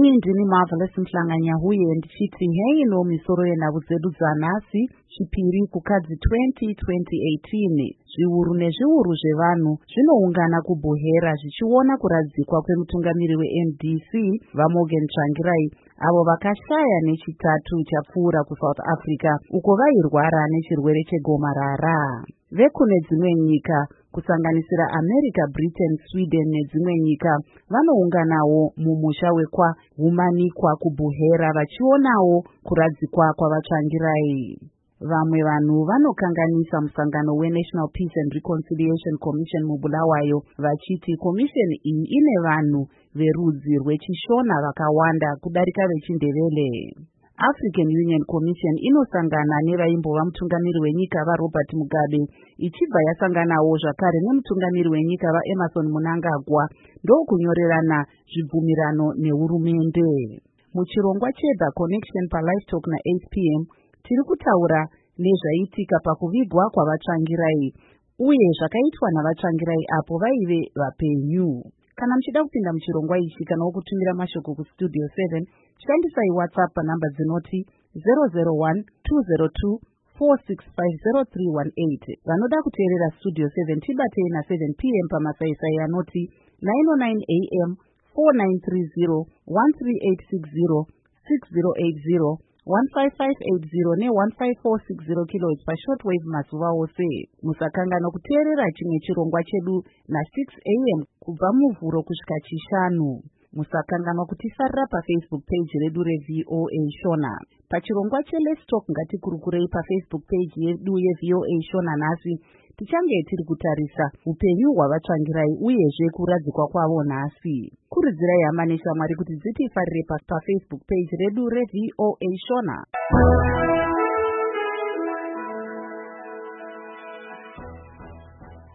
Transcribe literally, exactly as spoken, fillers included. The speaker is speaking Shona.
Ini ndini Marvelous Mhlanganya huye ndichiti hei no misoro yenhau dzedu dzanhasi chipiri kukadzi twenty twenty eighteen. Zviuru nezviuru zvevanhu zvinoungana kuBuhera zvichiona kuradzikwa kwemutungamiri weM D C vaMorgan Tsvangirai avo vakashaya nechitatu chapfuura kuSouth Africa uko vairwara nechirwere chegomarara. Vekune dzimwe nyika kusanganisira America, Britain, Sweden nedzimwe nyika vanounganawo mumusha wekwa Humanikwa kuBuhera vachionawo kuradzikwa kwavaTsvangirai. Vamwe vanhu vanokanganisa musangano weNational Peace and Reconciliation Commission muBulawayo vachiti komisheni iyi ine vanhu verudzi rwechishona vakawanda kudarika vechindevele. African Union Commission inosangana nevaimbova mutungamiri wenyika vaRobert Mugabe ichibva yasanganawo zvakare nemutungamiri wenyika vaEmmerson Mnangagwa ndokunyorerana zvibvumirano nehurumende. Muchirongwa cheThe Connection paLive Talk na-eight p m tiri kutaura nezvaitika pakuvigwa kwavaTsvangirai uye zvakaitwa navaTsvangirai apo vaive vapenyu. Kana muchida kupinda muchirongwa ichi kana wokutumira mashoko kustudio seven, shandisai WhatsApp panhamba dzinoti zero zero one two zero two four six five zero three one eight. Vanoda kuteerera Studio seven tibatei na seven p m pamasaisai anoti nine oh nine a m four nine three zero one three eight six zero six zero eight zero one five five eight zero ne one five four six zero kilohertz pashortwave mazuva ose. Musakangana kuteerera chimwe chirongwa chedu na six a m kubva muvhuro kusvika chishanu. Musakangana kutisarira paFacebook page redu reV O A Shona. Pachirongwa cheLet's Talk ngatikurukurei paFacebook page yedu yeV O A Shona nhasi tichange tiri kutarisa upenyu hwavaTsvangirai uyezve kuradzikwa kwavo nhasi. Kurudzirai hama neshamwari kuti dzitifarire paFacebook page redu reV O A Shona.